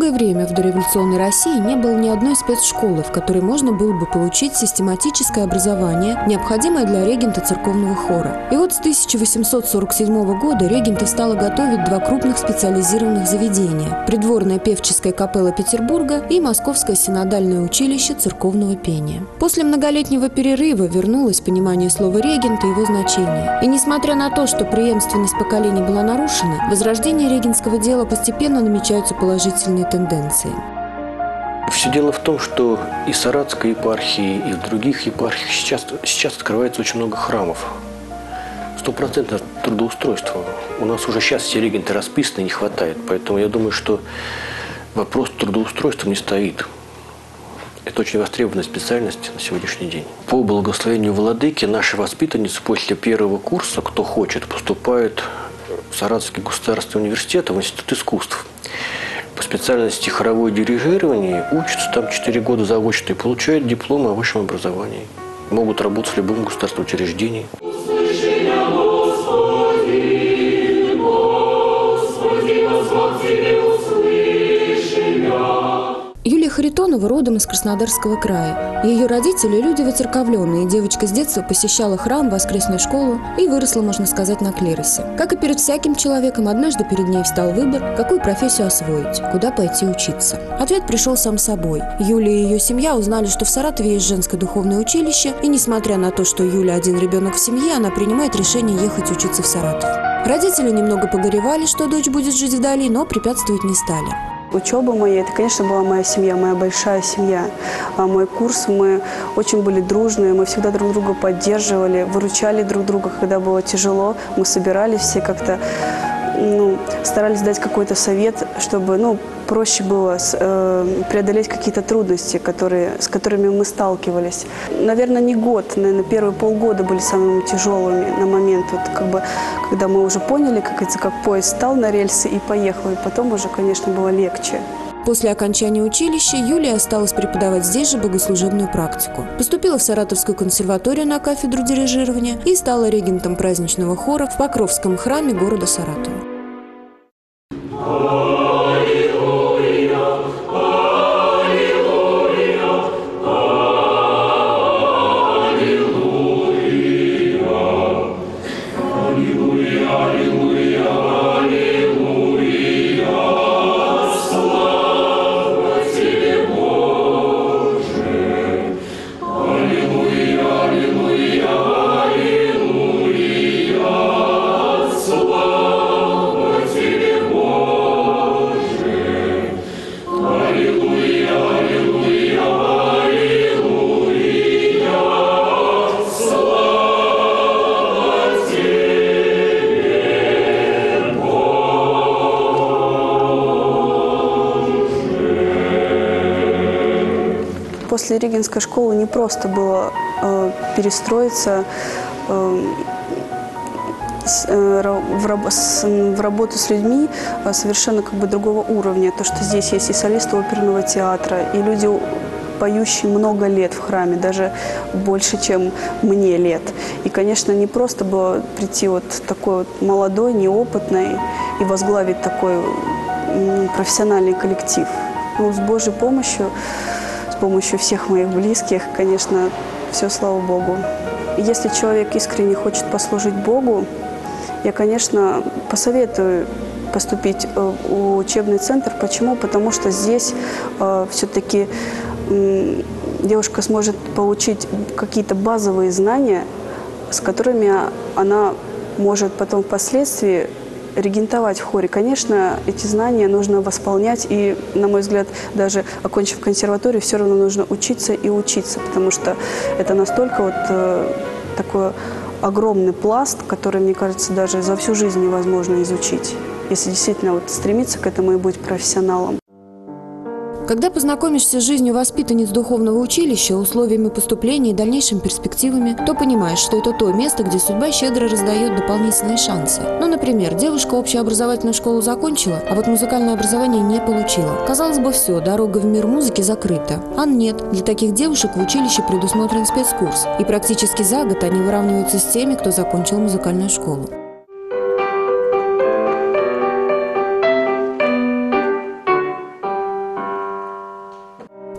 Долгое время в дореволюционной России не было ни одной спецшколы, в которой можно было бы получить систематическое образование, необходимое для регента церковного хора. И вот с 1847 года регенты стало готовить два крупных специализированных заведения – придворная певческая капелла Петербурга и Московское синодальное училище церковного пения. После многолетнего перерыва вернулось понимание слова «регент» и его значения. И несмотря на то, что преемственность поколений была нарушена, в возрождении регентского дела постепенно намечаются положительные тенденции. Все дело в том, что и в Саратовской епархии, и в других епархиях сейчас открывается очень много храмов. 100% трудоустройства. У нас уже сейчас все регенты расписаны, не хватает. Поэтому я думаю, что вопрос трудоустройства не стоит. Это очень востребованная специальность на сегодняшний день. По благословению владыки наши воспитанницы после первого курса, кто хочет, поступают в Саратовский государственный университет, в Институт искусств. По специальности хоровое дирижирование учатся там 4 года заочно и получают дипломы о высшем образовании. Могут работать в любом государственном учреждении. Юлия Харитонова родом из Краснодарского края. Ее родители – люди воцерковленные. Девочка с детства посещала храм, воскресную школу и выросла, можно сказать, на клиросе. Как и перед всяким человеком, однажды перед ней встал выбор, какую профессию освоить, куда пойти учиться. Ответ пришел сам собой. Юлия и ее семья узнали, что в Саратове есть женское духовное училище, и несмотря на то, что Юля один ребенок в семье, она принимает решение ехать учиться в Саратов. Родители немного погоревали, что дочь будет жить вдали, но препятствовать не стали. Учеба моя, это, конечно, была моя семья, моя большая семья. Мой курс, мы очень были дружные, мы всегда друг друга поддерживали, выручали друг друга, когда было тяжело. Мы собирались все как-то, старались дать какой-то совет, чтобы, проще было преодолеть какие-то трудности, с которыми мы сталкивались. Наверное, не год, наверное, первые полгода были самыми тяжелыми на момент, когда мы уже поняли, как поезд стал на рельсы и поехал, и потом уже, конечно, было легче. После окончания училища Юлия осталась преподавать здесь же богослужебную практику. Поступила в Саратовскую консерваторию на кафедру дирижирования и стала регентом праздничного хора в Покровском храме города Саратова. После регентской школы не просто было перестроиться в работу с людьми совершенно другого уровня. То, что здесь есть и солисты оперного театра, и люди, поющие много лет в храме, даже больше, чем мне лет. И, конечно, не просто было прийти такой молодой, неопытный и возглавить такой профессиональный коллектив. С Божьей помощью, с помощью всех моих близких, конечно, все, слава Богу. Если человек искренне хочет послужить Богу, я, конечно, посоветую поступить в учебный центр. Почему? Потому что здесь все-таки девушка сможет получить какие-то базовые знания, с которыми она может потом впоследствии регентовать в хоре. Конечно, эти знания нужно восполнять, и, на мой взгляд, даже окончив консерваторию, все равно нужно учиться и учиться, потому что это настолько такой огромный пласт, который, мне кажется, даже за всю жизнь невозможно изучить, если действительно стремиться к этому и быть профессионалом. Когда познакомишься с жизнью воспитанниц духовного училища, условиями поступления и дальнейшими перспективами, то понимаешь, что это то место, где судьба щедро раздает дополнительные шансы. Например, девушка общеобразовательную школу закончила, а вот музыкальное образование не получила. Казалось бы, все, дорога в мир музыки закрыта. А нет, для таких девушек в училище предусмотрен спецкурс. И практически за год они выравниваются с теми, кто закончил музыкальную школу.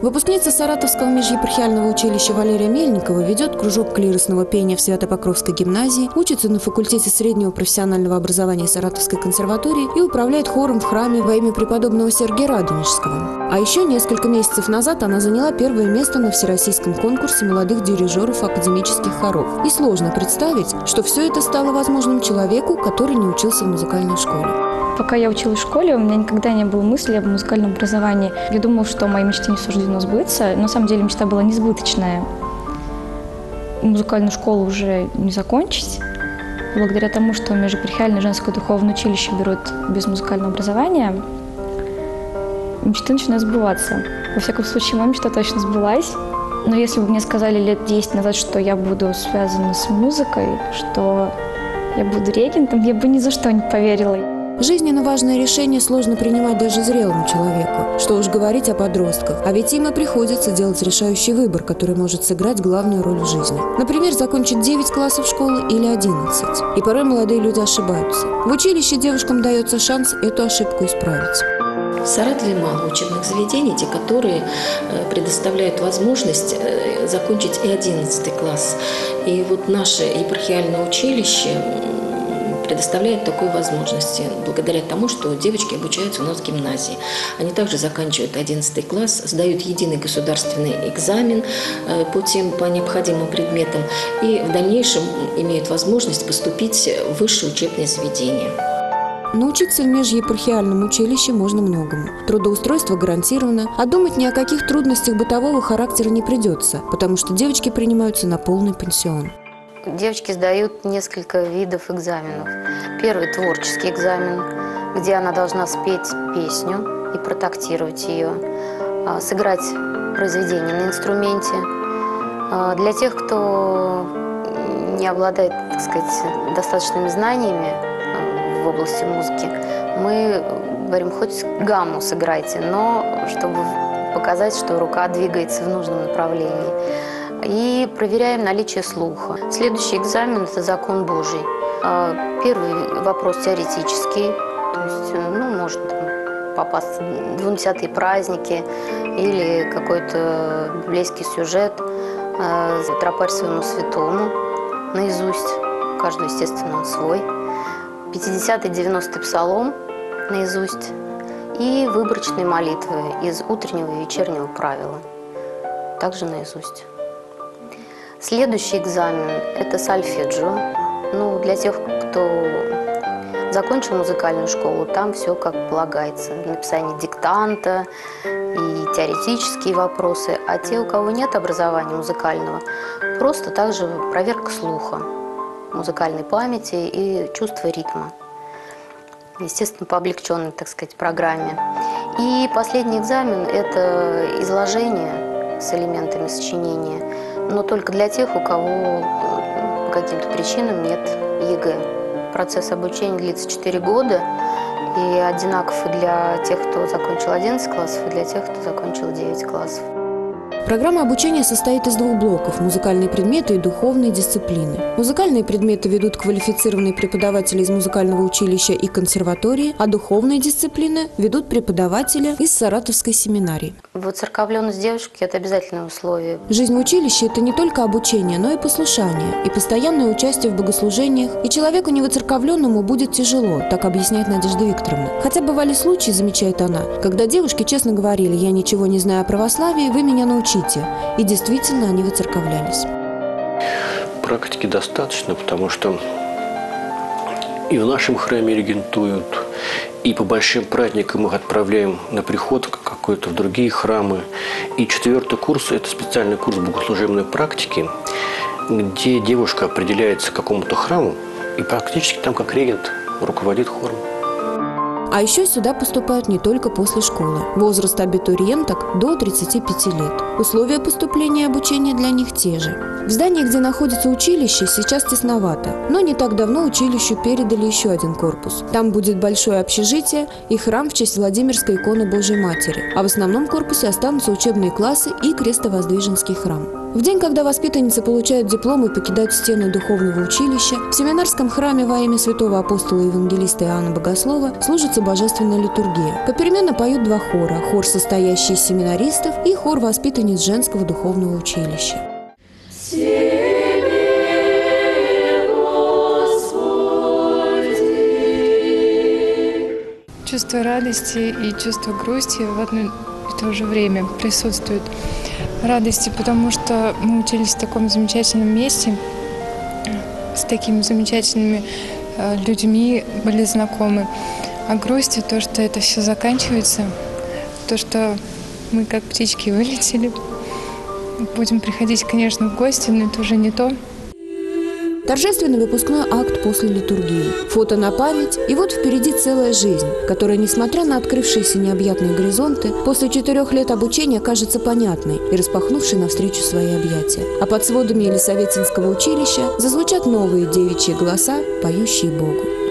Выпускница Саратовского межепархиального училища Валерия Мельникова ведет кружок клиросного пения в Свято-Покровской гимназии, учится на факультете среднего профессионального образования Саратовской консерватории и управляет хором в храме во имя преподобного Сергия Радонежского. А еще несколько месяцев назад она заняла первое место на всероссийском конкурсе молодых дирижеров академических хоров. И сложно представить, что все это стало возможным человеку, который не учился в музыкальной школе. Пока я училась в школе, у меня никогда не было мысли об музыкальном образовании. Я думала, что моей мечте не суждено сбыться. На самом деле мечта была несбыточная. Музыкальную школу уже не закончить. Благодаря тому, что межепархиальное женское духовное училище берут без музыкального образования, мечты начинают сбываться. Во всяком случае, моя мечта точно сбылась. Но если бы мне сказали лет 10 назад, что я буду связана с музыкой, что я буду регентом, я бы ни за что не поверила. Жизненно важное решение сложно принимать даже зрелому человеку. Что уж говорить о подростках. А ведь им и приходится делать решающий выбор, который может сыграть главную роль в жизни. Например, закончить 9 классов школы или 11. И порой молодые люди ошибаются. В училище девушкам дается шанс эту ошибку исправить. В Саратове мало учебных заведений, те, которые предоставляют возможность закончить и 11 класс. И вот наше епархиальное училище предоставляет такую возможность, благодаря тому, что девочки обучаются у нас в гимназии. Они также заканчивают 11 класс, сдают единый государственный экзамен по необходимым предметам и в дальнейшем имеют возможность поступить в высшее учебное заведение. Научиться в межепархиальном училище можно многому. Трудоустройство гарантировано, а думать ни о каких трудностях бытового характера не придется, потому что девочки принимаются на полный пансион. Девочки сдают несколько видов экзаменов. Первый – творческий экзамен, где она должна спеть песню и протактировать ее, сыграть произведение на инструменте. Для тех, кто не обладает, так сказать, достаточными знаниями в области музыки, мы говорим, хоть гамму сыграйте, но чтобы показать, что рука двигается в нужном направлении. И проверяем наличие слуха. Следующий экзамен – это закон Божий. Первый вопрос теоретический, то есть, может попасться 20-е праздники или какой-то библейский сюжет, тропарь своему святому наизусть, каждый, естественно, он свой, 50-й, 90-й псалом наизусть и выборочные молитвы из утреннего и вечернего правила, также наизусть. Следующий экзамен – это сольфеджио. Для тех, кто закончил музыкальную школу, там все как полагается. Написание диктанта и теоретические вопросы. А те, у кого нет образования музыкального, просто также проверка слуха, музыкальной памяти и чувства ритма. Естественно, по облегченной, так сказать, программе. И последний экзамен – это изложение с элементами сочинения, но только для тех, у кого по каким-то причинам нет ЕГЭ. Процесс обучения длится 4 года и одинаков и для тех, кто закончил 11 классов, и для тех, кто закончил 9 классов. Программа обучения состоит из 2 блоков – музыкальные предметы и духовные дисциплины. Музыкальные предметы ведут квалифицированные преподаватели из музыкального училища и консерватории, а духовные дисциплины ведут преподаватели из Саратовской семинарии. Воцерковленность девушки – это обязательное условие. Жизнь в училище – это не только обучение, но и послушание, и постоянное участие в богослужениях. И человеку невоцерковленному будет тяжело, так объясняет Надежда Викторовна. Хотя бывали случаи, замечает она, когда девушки честно говорили: «Я ничего не знаю о православии, вы меня научите». И действительно они выцерковлялись. Практики достаточно, потому что и в нашем храме регентуют, и по большим праздникам их отправляем на приход какой-то в другие храмы. И 4-й курс – это специальный курс богослужебной практики, где девушка определяется к какому-то храму и практически там как регент руководит хором. А еще сюда поступают не только после школы. Возраст абитуриенток до 35 лет. Условия поступления и обучения для них те же. В здании, где находится училище, сейчас тесновато. Но не так давно училищу передали еще один корпус. Там будет большое общежитие и храм в честь Владимирской иконы Божьей Матери. А в основном корпусе останутся учебные классы и Крестовоздвиженский храм. В день, когда воспитанницы получают диплом и покидают стены духовного училища, в семинарском храме во имя святого апостола и евангелиста Иоанна Богослова служится божественная литургия. Попеременно поют два хора – хор, состоящий из семинаристов, и хор воспитанниц женского духовного училища. Чувство радости и чувство грусти в одно и то же время присутствуют. Радости, потому что мы учились в таком замечательном месте, с такими замечательными людьми были знакомы. А грусти то, что это все заканчивается, то, что мы как птички вылетели. Будем приходить, конечно, в гости, но это уже не то. Торжественный выпускной акт после литургии. Фото на память, и вот впереди целая жизнь, которая, несмотря на открывшиеся необъятные горизонты, после 4 лет обучения кажется понятной и распахнувшей навстречу свои объятия. А под сводами Елисаветинского училища зазвучат новые девичьи голоса, поющие Богу.